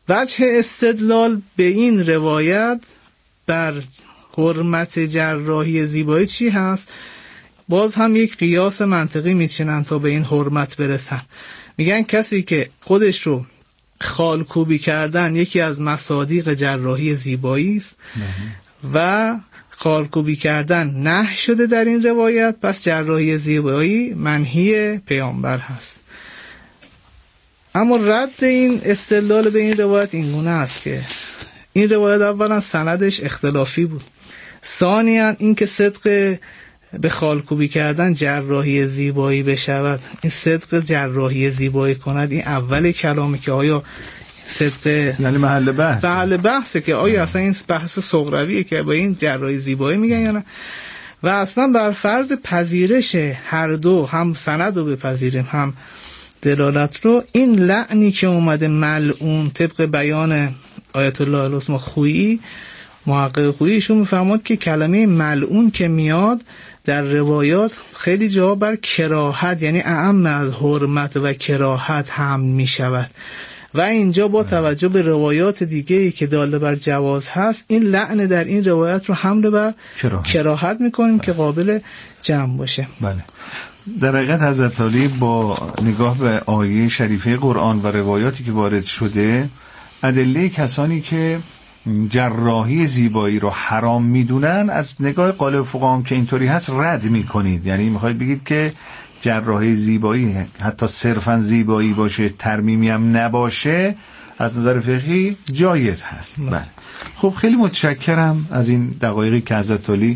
وجه استدلال به این روایت بر حرمت جراحی زیبایی چی هست؟ باز هم یک قیاس منطقی میچینن تا به این حرمت برسن. میگن کسی که خودش رو خالکوبی کردن یکی از مصادیق جراحی زیبایی است و خالکوبی کردن نهی شده در این روایت، پس جراحی زیبایی منهی پیامبر هست. اما رد این استدلال به این روایت این گونه است که این روایت اولا سندش اختلافی بود، ثانیاً این که صدق به خالکوبی کردن جراحی زیبایی بشود، این صدق جراحی زیبایی کند، این اول کلامی که آیا صدق یعنی محل بحثه که آیا اصلا این بحث صغرویه که با این جراحی زیبایی میگن یا نه. و اصلا بر فرض پذیرش هر دو، هم سند رو بپذیریم هم دلالت رو، این لعنی که اومده ملعون طبق بیان آیت الله العظمی خویی، محقق خویی، ایشون میفرماد که کلمه ملعون که میاد در روایات خیلی جا بر کراهت، یعنی اعم از حرمت و کراهت حمل می شود و اینجا با توجه به روایات دیگه‌ای که داله بر جواز هست این لعن در این روایت رو حمل بر کراهت میکنیم که قابل جمع باشه. بله. در حقیقت حضرت علی با نگاه به آیه شریفه قرآن و روایاتی که وارد شده، ادله کسانی که جراحی زیبایی رو حرام میدونن از نگاه قالب فقها هم که اینطوری هست رد میکنید. یعنی میخواید بگید که جراحی زیبایی حتی صرفا زیبایی باشه، ترمیمی هم نباشه، از نظر فقهی جایز هست. بله. خب خیلی متشکرم از این دقایقی که حضرت علی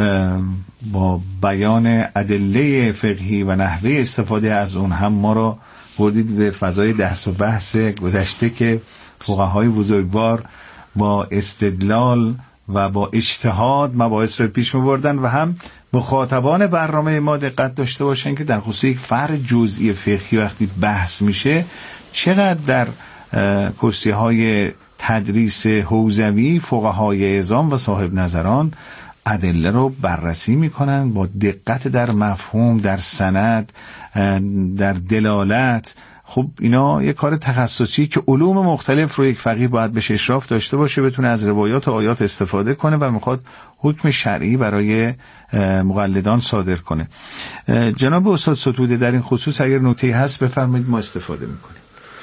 با بیان ادله فقهی و نحوه استفاده از اون هم ما رو بردید به فضای بحث و بحث گذشته که فقهای بزرگوار با استدلال و با اجتهاد مباحث رو پیش می‌بردن و هم مخاطبان برنامه ما دقت داشته باشن که در خصوص یک فرع جزئی فقهی وقتی بحث میشه چقدر در کرسی‌های تدریس حوزوی فقهای اعظام و صاحب نظران ادله رو بررسی میکنن با دقت در مفهوم، در سند، در دلالت. خب اینا یک کار تخصصی که علوم مختلف رو یک فقیه باید بهش اشراف داشته باشه، بتونه از روایات و آیات استفاده کنه و میخواد حکم شرعی برای مقلدان صادر کنه. جناب استاد ستوده در این خصوص اگر نکته‌ای هست بفرمایید، ما استفاده میکنیم.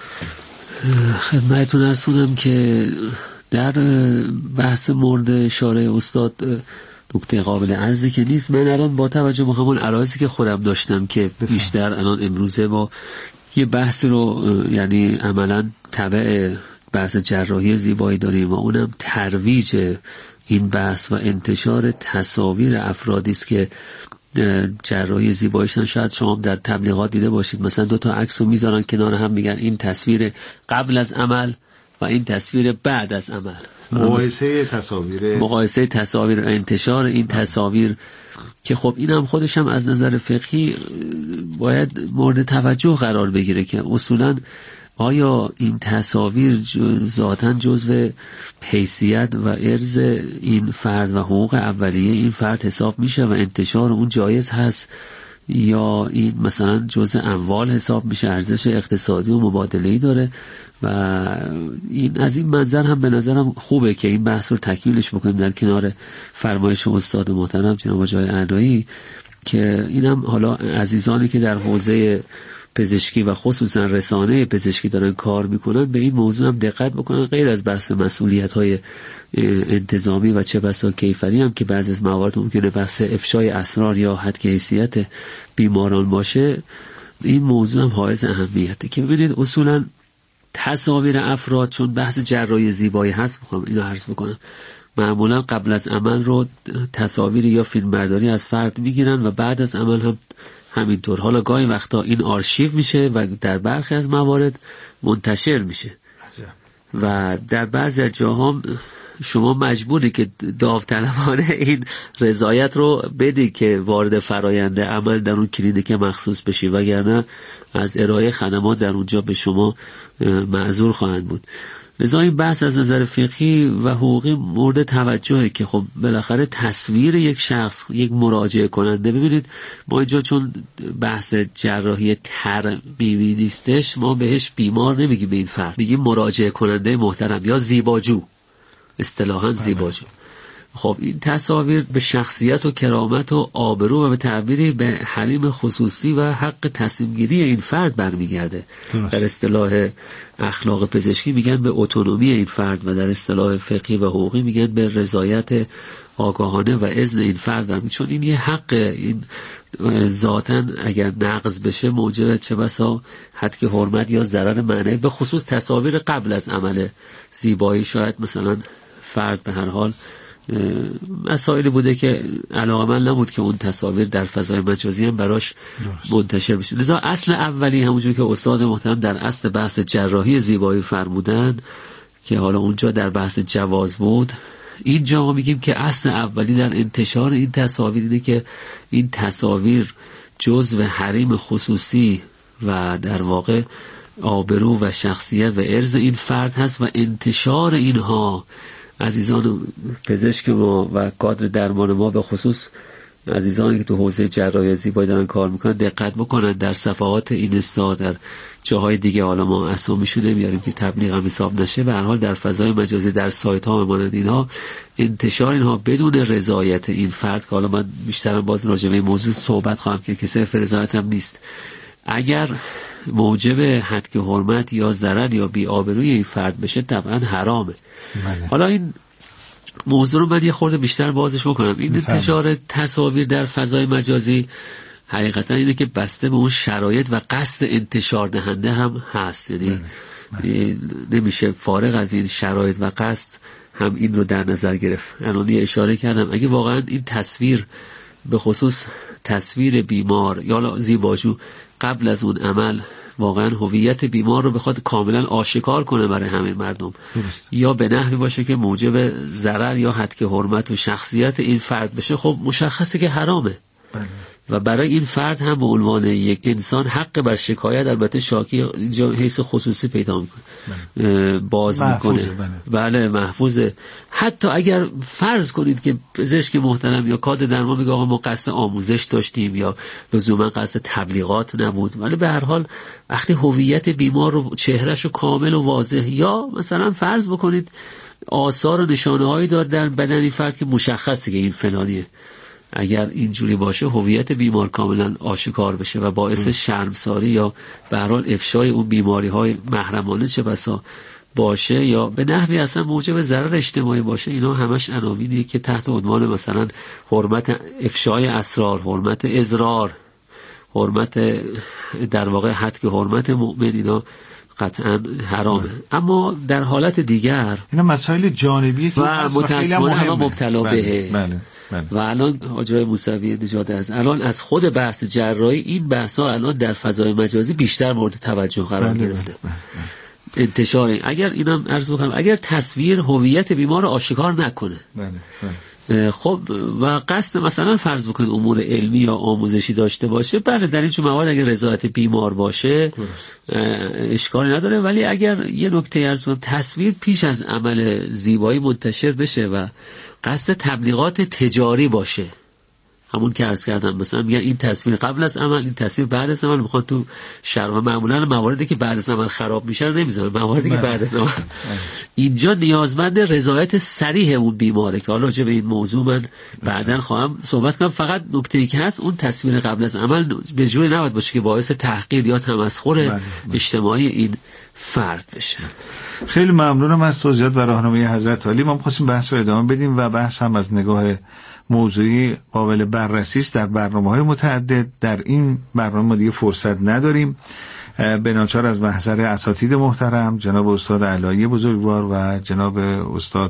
خدمتتون رسوندم که در بحث مورد اشاره استاد نکته قابل عرضی که نیست. من الان با توجه به همون عرایضی که خودم داشتم که بیشتر الان امروزه با یه بحث رو یعنی عملا تبع بحث جراحی زیبایی داریم و اونم ترویج این بحث و انتشار تصاویر افرادی است که جراحی زیباییشون. شاید شما در تبلیغات دیده باشید مثلا 2 تا عکس رو میذارن کنار هم، میگن این تصویر قبل از عمل و این تصویر بعد از عمل، مقایسه تصاویر انتشار این تصاویر که خب این هم خودش هم از نظر فقهی باید مورد توجه قرار بگیره که اصولاً آیا این تصاویر ذاتاً جزو حیثیت و ارث این فرد و حقوق اولیه این فرد حساب میشه و انتشار اون جایز هست، یا این مثلا جزء اموال حساب میشه، ارزش اقتصادی و مبادله‌ای داره. و این از این منظر هم به نظرم خوبه که این بحث رو تکمیلش بکنیم در کنار فرمایش استاد محترم جناب آقای اعلایی، که اینم حالا عزیزانی که در حوزه پزشکی و خصوصا رسانه پزشکی دارن کار میکنن به این موضوع هم دقت بکنن، غیر از بحث مسئولیت‌های انتظامی و چه بسا کیفری هم که بعضی از موارد ممکنه بحث افشای اسرار یا حد حیثیت بیماران باشه، این موضوع هم حائز اهمیته که ببینید اصولا تصاویر افراد چون بحث جراحی زیبایی هست، میخوام اینو عرض بکنم، معمولا قبل از عمل رو تصاویر یا فیلمبرداری از فرد میگیرن و بعد از عمل هم همینطور. حالا گاهی وقتا این آرشیو میشه و در برخی از موارد منتشر میشه و در بعضی از جاها شما مجبوری که داوطلبانه این رضایت رو بدی که وارد فرایند عمل در اون کلینیک مخصوص بشی، وگرنه از ارائه خدمات در اونجا به شما معذور خواهند بود. لذا این بحث از نظر فقهی و حقوقی مورد توجهه که خب بالاخره تصویر یک شخص، یک مراجعه کننده، ببینید ما اینجا چون بحث جراحی ترمیمی نیستش، ما بهش بیمار نمیگیم به این فرد، میگیم مراجعه کننده محترم یا زیباجو، اصطلاحاً زیباجو. خب این تصاویر به شخصیت و کرامت و آبرو و به تعبیری به حریم خصوصی و حق تصمیم گیری این فرد برمیگرده. در اصطلاح اخلاق پزشکی میگن به اتونومی این فرد و در اصطلاح فقهی و حقوقی میگن به رضایت آگاهانه و اذن این فرد برمیگرده، چون این یه حق، این ذاتاً اگر نقض بشه موجب چه بسا حد حرمت یا ضرر معنوی، به خصوص تصاویر قبل از عمل زیبایی. شاید مثلا فرد به هر حال مسائلی بوده که علاقه‌مند نبود که اون تصاویر در فضای مجازی هم براش منتشر بشه. لذا اصل اولی همونجور که استاد محترم در اصل بحث جراحی زیبایی فرمودند که حالا اونجا در بحث جواز بود، اینجا ما میگیم که اصل اولی در انتشار این تصاویر اینه که این تصاویر جزو حریم خصوصی و در واقع آبرو و شخصیت و عرض این فرد هست و انتشار اینها، عزیزان پزشک ما و کادر درمان ما به خصوص عزیزانی که تو حوزه جراحی زیبایی دارن کار میکنن دقت بکنن در صفحات اینستا، در جاهای دیگه، حالا ما اسامیشو نمیاریم که تبلیغ هم حساب نشه، به هر حال در فضای مجازی در سایت ها مانند اینها انتشار اینها بدون رضایت این فرد، که حالا من بیشترم باز راجع به این موضوع صحبت خواهم کرد که صرف رضایت هم نیست، اگر موجب حد حرمت یا ضرر یا بی‌آبرویی این فرد بشه طبعا حرامه. حالا این موضوع رو من یه خورده بیشتر بازش بکنم. این انتشار تصاویر در فضای مجازی حقیقتا اینه که بسته به اون شرایط و قصد انتشار دهنده هم هست، یعنی نمیشه فارغ از این شرایط و قصد هم این رو در نظر گرفت. الان یه اشاره کردم اگه واقعا این تصویر به خصوص تصویر بیمار یا زیباجو قبل از اون عمل واقعا هویت بیمار رو بخواد کاملا آشکار کنه برای همه مردم یا به نحوی باشه که موجب ضرر یا حد حرمت و شخصیت این فرد بشه، خب مشخصه که حرامه. و برای این فرد هم به عنوان یک انسان حق بر شکایت البته شاکی اینجا حیث خصوصی پیدا میکنه، باز میکنه. بله محفوظه. حتی اگر فرض کنید که پزشک محترم یا کادر درمان میگه آقا ما قصد آموزش داشتیم یا لزوما قصد تبلیغات نبود، ولی به هر حال وقتی هویت بیمار رو چهرهشو کامل و واضح، یا مثلا فرض بکنید آثار و نشانه هایی داره در بدن این فرد که مشخصه که این فلانیه، اگر اینجوری باشه هویت بیمار کاملا آشکار بشه و باعث شرمساری یا به هر حال افشای اون بیماری های محرمانه چه بسا باشه یا به نحوی اصلا موجب ضرر اجتماعی باشه، اینا همش عناوینیه که تحت عنوان مثلا حرمت افشای اسرار، حرمت اضرار، حرمت در واقع حد که حرمت مؤمن، اینا قطعا حرامه. اما در حالت دیگر اینا مسائل جانبیه که و متأسفانه همه مبتلا بهه. بله. و الان حاجی موسوی نژاد الان از خود بحث جراحی این بحث‌ها الان در فضای مجازی بیشتر مورد توجه قرار گرفته. انتشار اگر اینم عرض بکنم اگر تصویر هویت بیمار رو آشکار نکنه، خب و قصد مثلا فرض بکنید امور علمی یا آموزشی داشته باشه، بله در این چون موارد اگر رضایت بیمار باشه اشکالی نداره، ولی اگر یه نکته عرض کنم تصویر پیش از عمل زیبایی منتشر بشه و قصد تبلیغات تجاری باشه، همون که عرض کردم مثلا میگن این تصویر قبل از عمل، این تصویر بعد از عمل، میخوان تو شرح معمولا مواردی که بعد از عمل خراب میشه رو نمیذارن، مواردی که بعد از عمل اینجا نیازمند رضایت صریح اون بیماره که حالا راجع به این موضوع من بعداً خواهم صحبت کنم. فقط نکته‌ای که هست اون تصویر قبل از عمل به جوری نباید باشه که باعث تحقیر یا تمسخر اجتماعی این فرد بشه. خیلی ممنونم از توضیحات و راهنمایی حضرت عالی. ما می‌خواستیم بحث رو ادامه بدیم و بحث هم از نگاه موضوعی قابل بررسی است در برنامه‌های متعدد. در این برنامه ما دیگه فرصت نداریم، به ناچار از محضر اساتید محترم جناب استاد علایی بزرگوار و جناب استاد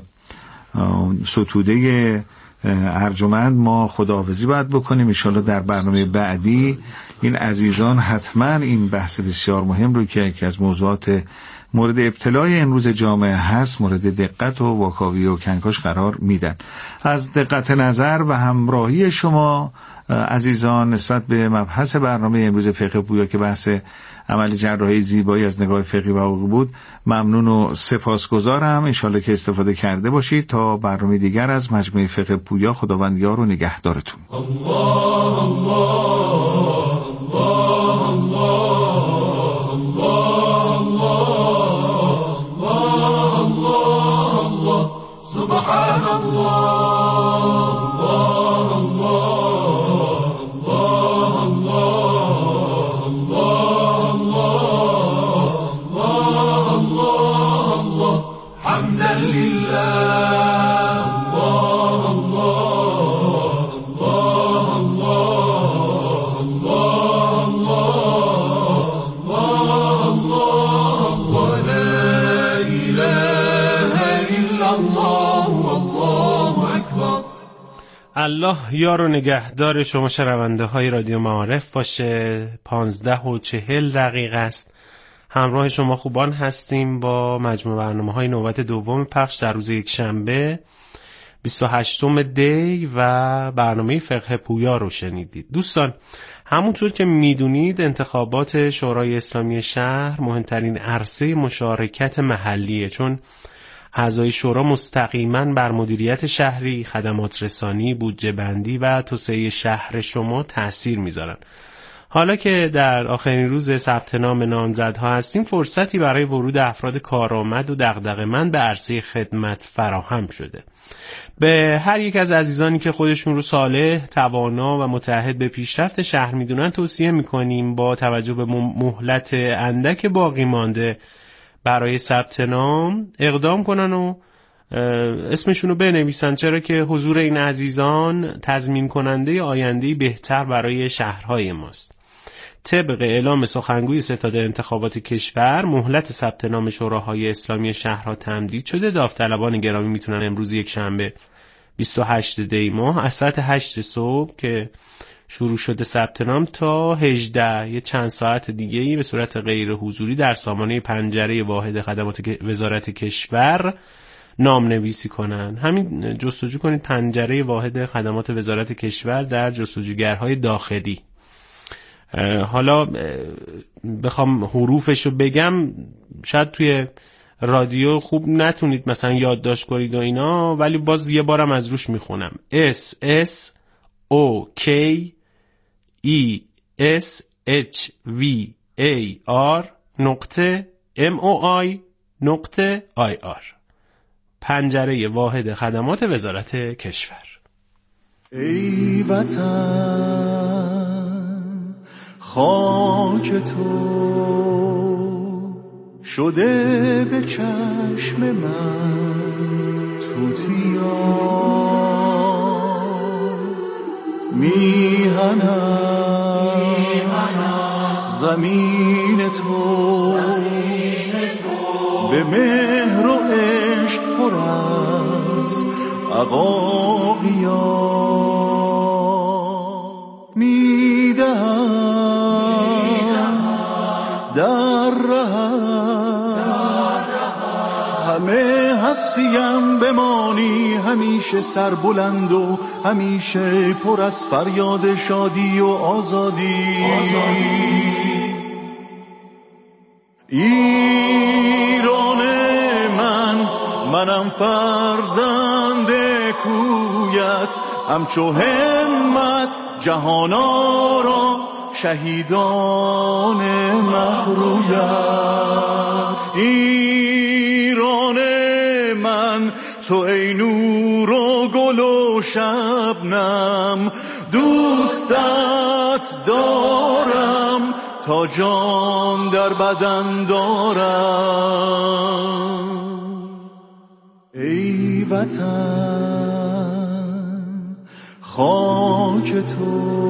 ستوده ارجمند ما خداحافظی باید بکنیم. ان شاءالله در برنامه بعدی این عزیزان حتما این بحث بسیار مهم رو که یکی از موضوعات مورد ابتلای امروز جامعه هست مورد دقت و واکاوی و کنکاش قرار میدن. از دقت نظر و همراهی شما عزیزان نسبت به مبحث برنامه امروز فقه پویا که بحث عمل جراحی زیبایی از نگاه فقهی و حقوقی بود ممنون و سپاسگزارم. انشالله که استفاده کرده باشید. تا برنامه دیگر از مجموعه فقه پویا، خداوند یار و نگهدارتون. الله الله الله الله الله سبحان الله الله یار و نگهدار شما شنونده های رادیو معارف باشه. 15:40 است. همراه شما خوبان هستیم با مجموع برنامه های نوبت دوم پخش در روز یکشنبه 28 دی و برنامه فقه پویا رو شنیدید. دوستان، همونطور که میدونید انتخابات شورای اسلامی شهر مهمترین عرصه مشارکت محلیه، چون اعضای شورا مستقیما بر مدیریت شهری، خدمات رسانی، بودجه بندی و توسعه شهر شما تأثیر میذارن. حالا که در آخرین روز ثبت نام نامزدها هستیم، فرصتی برای ورود افراد کارآمد و دغدغه‌مند به عرصه خدمت فراهم شده. به هر یک از عزیزانی که خودشون رو صالح، توانا و متعهد به پیشرفت شهر میدونن توصیه میکنیم با توجه به مهلت اندک باقی مانده برای ثبت نام اقدام کنن و اسمشون رو بنویسن، چرا که حضور این عزیزان تضمین کننده آینده‌ای بهتر برای شهرهای ماست. طبق اعلام سخنگوی ستاد انتخابات کشور، مهلت ثبت نام شوراهای اسلامی شهرها تمدید شده. داوطلبان گرامی میتونن امروز یک شنبه 28 دی ماه از ساعت 8 صبح که شروع شده ثبت نام تا 18 یه چند ساعت دیگه‌ای به صورت غیر حضوری در سامانه پنجره واحد خدمات وزارت کشور نام نویسی کنن. همین جستجو کنید پنجره واحد خدمات وزارت کشور در جستجوگرهای داخلی. حالا بخوام حروفشو بگم شاید توی رادیو خوب نتونید مثلا یادداشت کنید و اینا، ولی باز یه بارم از روش میخونم. S S O K E S H V A R نقطه M O I نقطه I R، پنجره واحد خدمات وزارت کشور. ای وطن خاک تو شده به چشم من توتیا، میهنم زمین تو به مهر و عشق پر از عقاقیا، میدهم در همه هستیم بمانی، همیشه سربلند و همیشه پر از فریاد شادی و آزادی. ایران منم فرزند کویت، همچو همت جهانا را شهیدان مهرویت. ایران من تو ای نور و گل و شبنم، دوستت دارم تا جان در بدن دارم. ای وطن خاک تو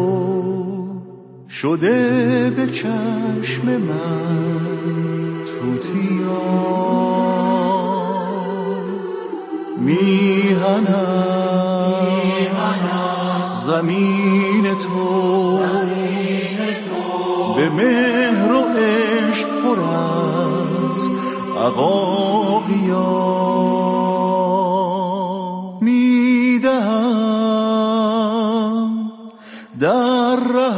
شده به چشم من توتیا، میهنم زمین تو به مهر و عشق پر از عقاقیا میدهم در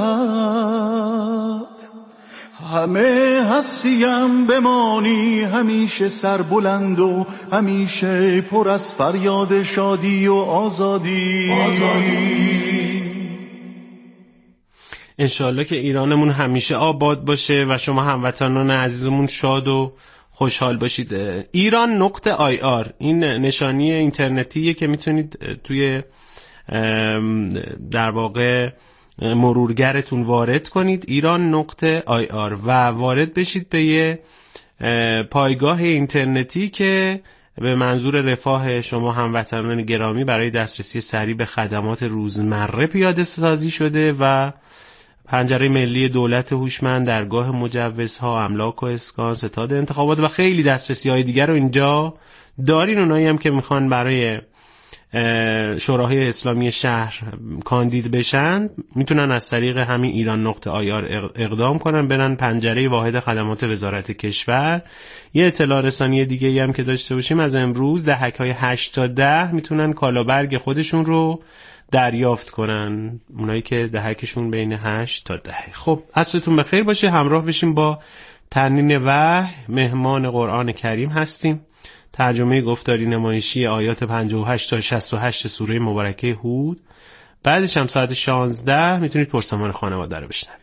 رهت، همه هستیم بمانی همیشه سربلند و همیشه پر از فریاد شادی و آزادی. انشالله که ایرانمون همیشه آباد باشه و شما هموطنان عزیزمون شاد و خوشحال باشید. iran.ir این نشانی اینترنتیه که میتونید توی در واقع مرورگرتون وارد کنید، iran.ir، و وارد بشید به یه پایگاه اینترنتی که به منظور رفاه شما هموطنان گرامی برای دسترسی سریع به خدمات روزمره پیاده سازی شده و پنجره ملی دولت هوشمند، درگاه مجوزها، املاک و اسکان، ستاد انتخابات و خیلی دسترسی‌های دیگر رو اینجا دارین. اونایی هم که میخوان برای شورای اسلامی شهر کاندید بشن میتونن از طریق همین iran.ir اقدام کنن، برن پنجره واحد خدمات وزارت کشور. یه اطلاع رسانی دیگه هم که داشته باشیم، از امروز دهک‌های 8 تا 10 میتونن کالابرگ خودشون رو دریافت کنن، اونایی که دهکشون بین 8 تا 10. خب عصرتون بخیر باشه. همراه بشیم با ترنین وحی. مهمان قرآن کریم هستیم. ترجمه گفتاری نمایشی آیات 58 تا 68 سوره مبارکه هود. بعدش هم ساعت 16 میتونید پرسمان خانواده رو بشنوید.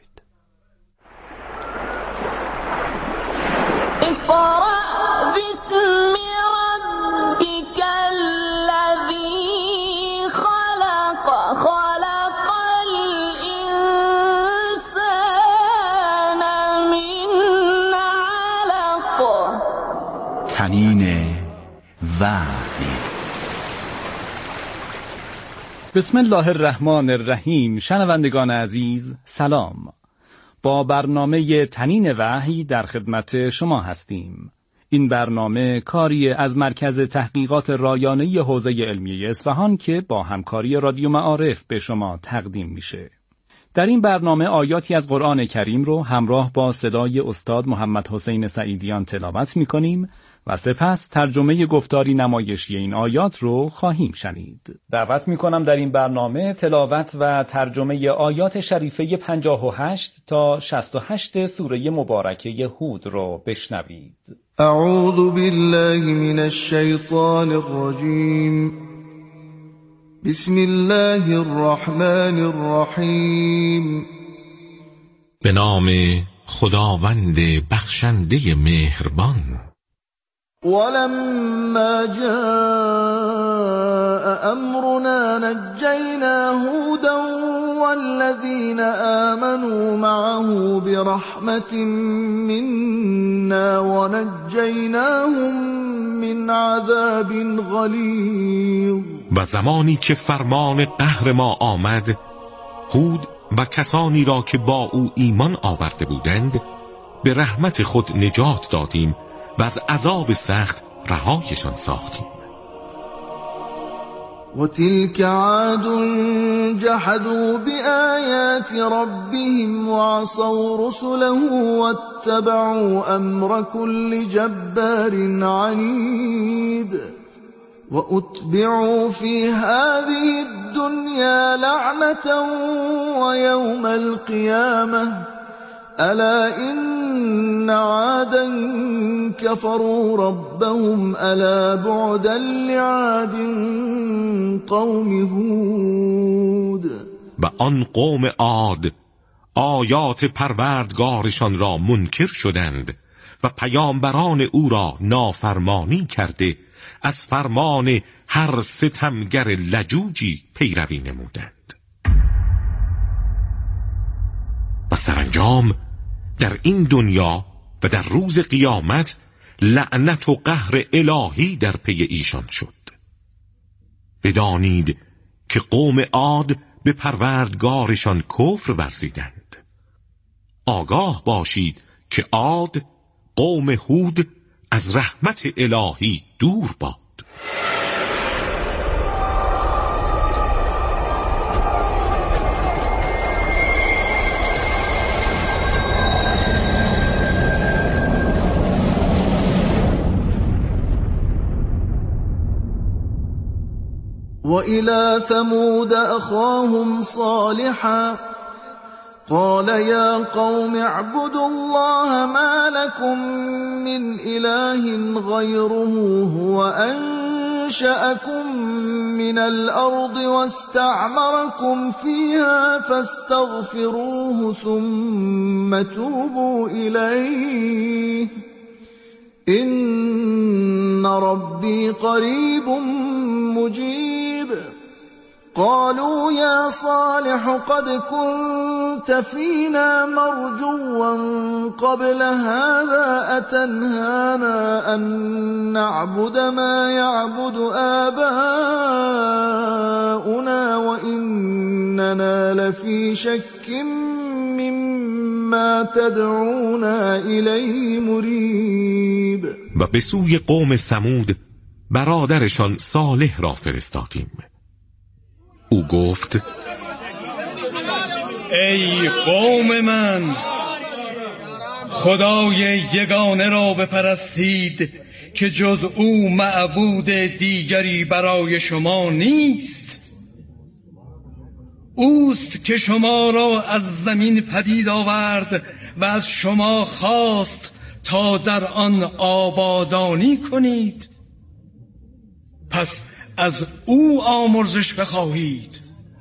تنین وحی. بسم الله الرحمن الرحیم. شنوندگان عزیز سلام. با برنامه تنین وحی در خدمت شما هستیم. این برنامه کاری از مرکز تحقیقات رایانه‌ای حوزه علمیه اصفهان که با همکاری رادیو معارف به شما تقدیم میشه. در این برنامه آیاتی از قرآن کریم رو همراه با صدای استاد محمد حسین سعیدیان تلاوت می‌کنیم و سپس ترجمه گفتاری نمایشی این آیات رو خواهیم شنید. دعوت می‌کنم در این برنامه تلاوت و ترجمه آیات شریفه 58 تا 68 سوره مبارکه هود رو بشنوید. اعوذ بالله من الشیطان الرجیم. بسم الله الرحمن الرحیم. به نام خداوند بخشنده مهربان. ولما جاء امرنا نجينا هودا والذين آمنوا معه برحمة منا ونجيناهم من عذاب غلیظ. و زمانی که فرمان قهر ما آمد، هود و کسانی را که با او ایمان آورده بودند به رحمت خود نجات دادیم و از عذاب سخت رهایشان ساختیم. و تلك عاد جحدوا بآیات ربهم وعصوا رسله واتبعوا امر كل جبار عنید واتبعوا في هذه الدنيا لعنة ويوم القيامة الا ان عادا كفروا ربهم الا بعدا لعاد قوم هود. و آن قوم عاد آیات پروردگارشان را منکر شدند و پیامبران او را نافرمانی کرده از فرمان هر ستمگر لجوجی پیروی نمودند. و سرانجام در این دنیا و در روز قیامت لعنت و قهر الهی در پی ایشان شد. بدانید که قوم عاد به پروردگارشان کفر ورزیدند. آگاه باشید که عاد قوم هود از رحمت الهی دور باد. وإلى ثمود أخاهم صالحا قال يا قوم اعبدوا الله ما لكم من إله غيره هو أنشأكم من الأرض واستعمركم فيها فاستغفروه ثم توبوا إليه إن ربي قريب مجيب قالوا يا صالح قد كنت فينا مرجوا قبل هذا أتنهانا أن نعبد ما يعبد آباؤنا وإننا لفي شك مما تدعونا إليه مريب. و به سوی قوم ثمود برادرشان صالح را فرستادیم. او گفت ای قوم من، خدای یگانه را بپرستید که جز او معبود دیگری برای شما نیست. اوست که شما را از زمین پدید آورد و از شما خواست تا در آن آبادانی کنید. پس از او آمرزش بخواهید،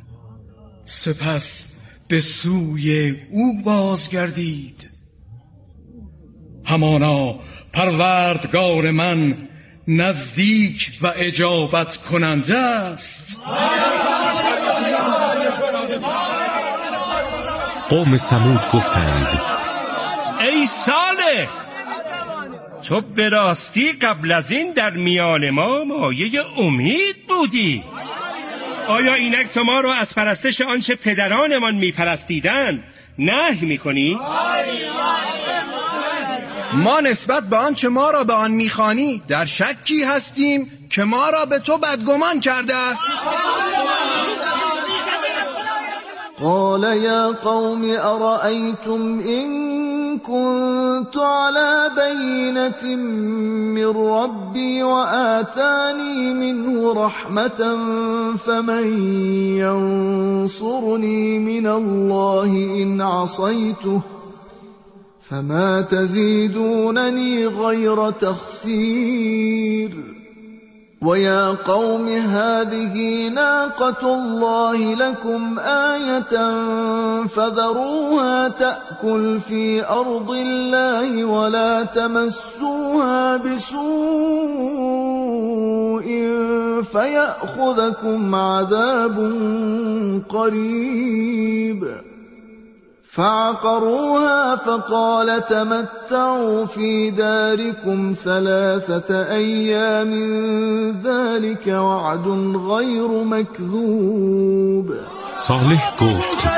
سپس به سوی او بازگردید. همانا پروردگار من نزدیک و اجابت کننده است. قوم ثمود گفتند ای صالح، تو به راستی قبل از این در میان ما مایه امید بودی. آیا اینک تو ما رو از پرستش آنچه پدرانمان میپرستیدند نهی میکنی؟ ما نسبت به آنچه ما را به آن میخوانی در شکی هستیم که ما را به تو بدگمان کرده است. قال یا قوم ارأيتم إن كنت على بينة من ربي وآتاني منه رحمة فمن ينصرني من الله إن عصيته فما تزيدونني غير تخسير. ويا قوم هذه ناقة الله لكم آية فذروها تأكل في أرض الله ولا تمسوها بسوء فيأخذكم عذاب قريب. فعقروها فقال تمتعوا في داركم 3 أيام ذلك وعد غير مكذوب. صالح گفت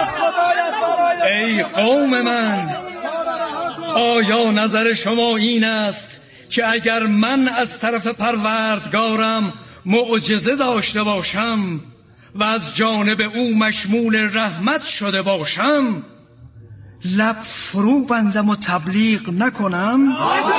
ای قوم من، آیا نظر شما این است که اگر من از طرف پروردگارم معجزه داشته باشم و از جانب او مشمول رحمت شده باشم لب فرو بندم و تبلیغ نکنم؟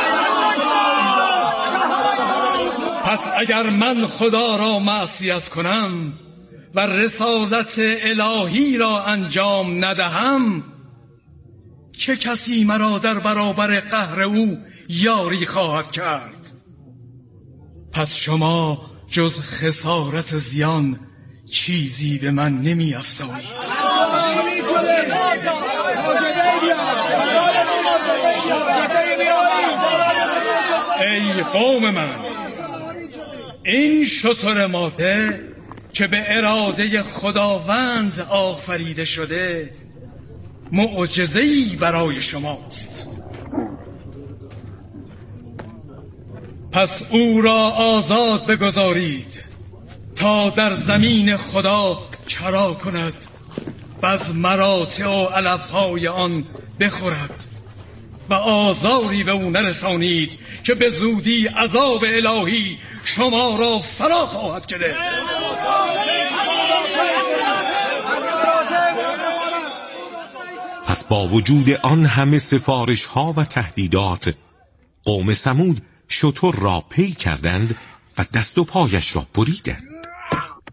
پس اگر من خدا را معصیت کنم و رسالت الهی را انجام ندهم، چه کسی مرا در برابر قهر او یاری خواهد کرد؟ پس شما جز خسارت زیان چیزی به من نمی افزایید. ای قوم من، این شتر ماده که به اراده خداوند آفریده شده معجزه‌ای برای شماست. پس او را آزاد بگذارید تا در زمین خدا چرا کند و از مراتع و علفهای آن بخورد و آزاری به او نرسانید که به زودی عذاب الهی شما را فرا خواهد گرفت. پس با وجود آن همه سفارش ها و تهدیدات، قوم ثمود شتر را پی کردند و دست و پایش را بریدند.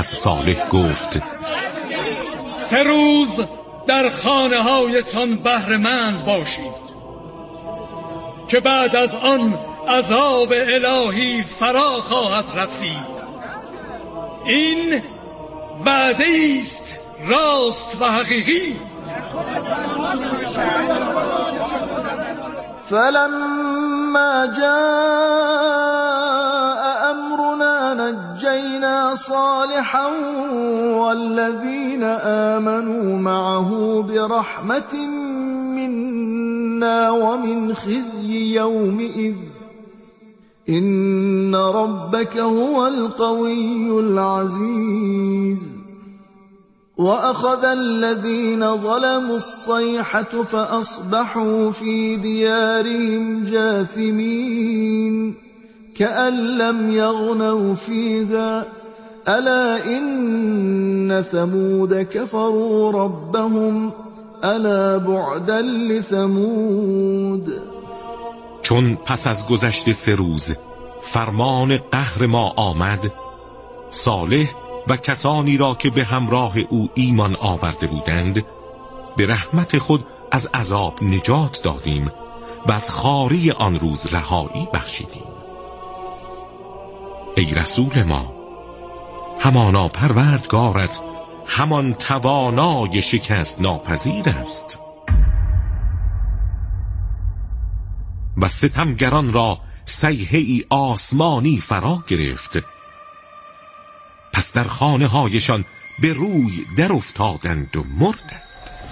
پس صالح گفت: 3 روز در خانه هایتان بهره‌مند باشید که بعد از آن عذاب الهی فرا خواهد رسید. این وعده است راست و حقیقی. فلما جاء أمرنا نجينا صالحا والذين آمنوا معه برحمة منا ومن خزي يومئذ إن ربك هو القوي العزيز وأخذ الذين ظلموا الصيحة فأصبحوا في ديارهم جاثمين كأن لم يغنوا فيها ألا إن ثمود كفروا ربهم ألا بعدا لثمود. چون پس از گذشت 3 روز فرمان قهر ما آمد، صالح و کسانی را که به همراه او ایمان آورده بودند به رحمت خود از عذاب نجات دادیم و از خواری آن روز رهایی بخشیدیم. ای رسول ما، همانا پروردگارت همان توانای شکست ناپذیر است و ستمگران را صیحه‌ای آسمانی فرا گرفت، پس در خانه هایشان به روی در افتادند و مردند.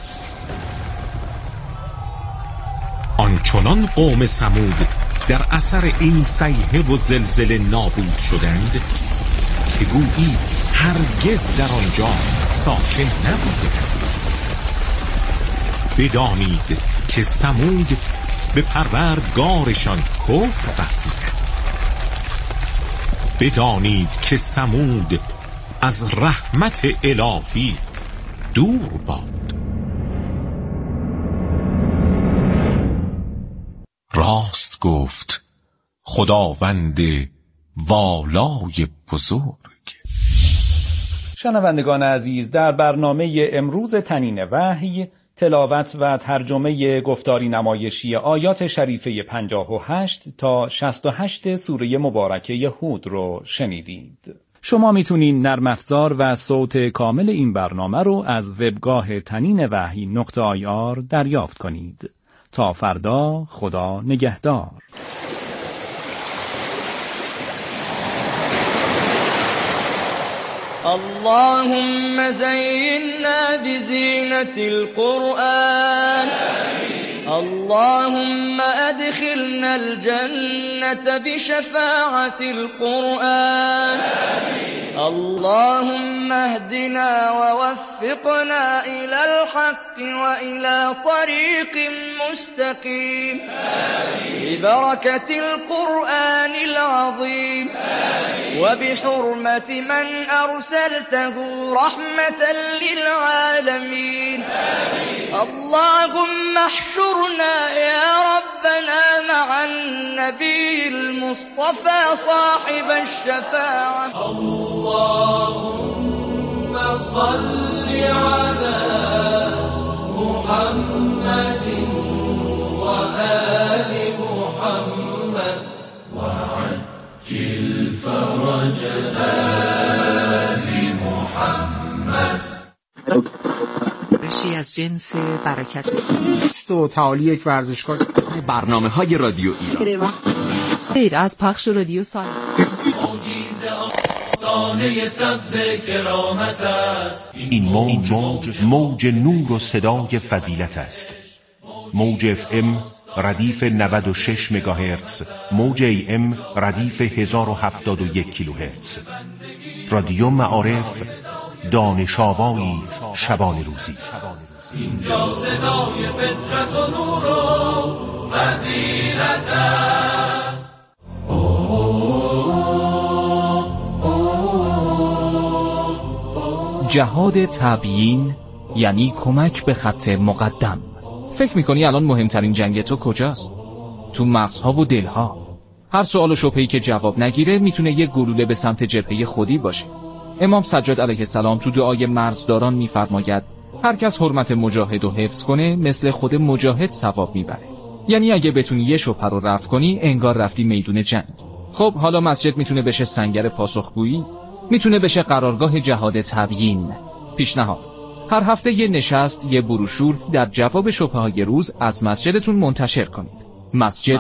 آنچنان قوم ثمود در اثر این صیحه و زلزله نابود شدند که گویی هرگز در آنجا ساکن نبودند. بدانید که ثمود به پروردگارشان کفر ورزیدند. بدانید که ثمود از رحمت الهی دور باد. راست گفت خداوند والای بزرگ. شنوندگان عزیز، در برنامه امروز تنین وحی تلاوت و ترجمه گفتاری نمایشی آیات شریفه 58 تا 68 سوره مبارکه هود رو شنیدید. شما میتونین نرم افزار و صوت کامل این برنامه رو از وبگاه taninvahi.ir دریافت کنید. تا فردا، خدا نگهدار. اللهم زينا بزينة القرآن اللهم أدخلنا الجنة بشفاعة القرآن اللهم اهدنا ووفقنا إلى الحق وإلى طريق مستقيم ببركة القرآن العظيم وبحرمة من أرسلته رحمة للعالمين اللهم احشرنا يا ربنا مع النبي المصطفى صاحب الشفاعة اللهم صل على محمد وآل محمد وعجل فرج آل محمد. رشی از جنس برکت تو تعالی یک ورزشگاه برنامه‌های رادیو ایران غیر از پخش رادیو سال سبز کرامت است. این موج نور و صدای فضیلت است. موج FM ردیف 96 مگاهرتز، موج AM ردیف 1071 کیلوهرتز. رادیو معارف، دانش آوایی شبان روزی. اینجا صدای فطرت و نور و فضیلت است. جهاد تبیین یعنی کمک به خط مقدم. فکر میکنی الان مهمترین جنگ تو کجاست؟ تو مغزها و دلها. هر سوال و شبهه‌ای که جواب نگیره میتونه یک گلوله به سمت جبهه خودی باشه. امام سجاد علیه السلام تو دعای مرزداران می‌فرماید هر کس حرمت مجاهد رو حفظ کنه مثل خود مجاهد ثواب میبره. یعنی اگه بتونی یه شبهه رو رفع کنی انگار رفتی میدون جنگ. خب حالا مسجد میتونه بشه سنگر پاسخگویی، میتونه بشه قرارگاه جهاد تبیین. پیشنهاد: هر هفته یه نشست، یه بروشور در جواب شبهه‌های روز از مسجدتون منتشر کنید. مسجد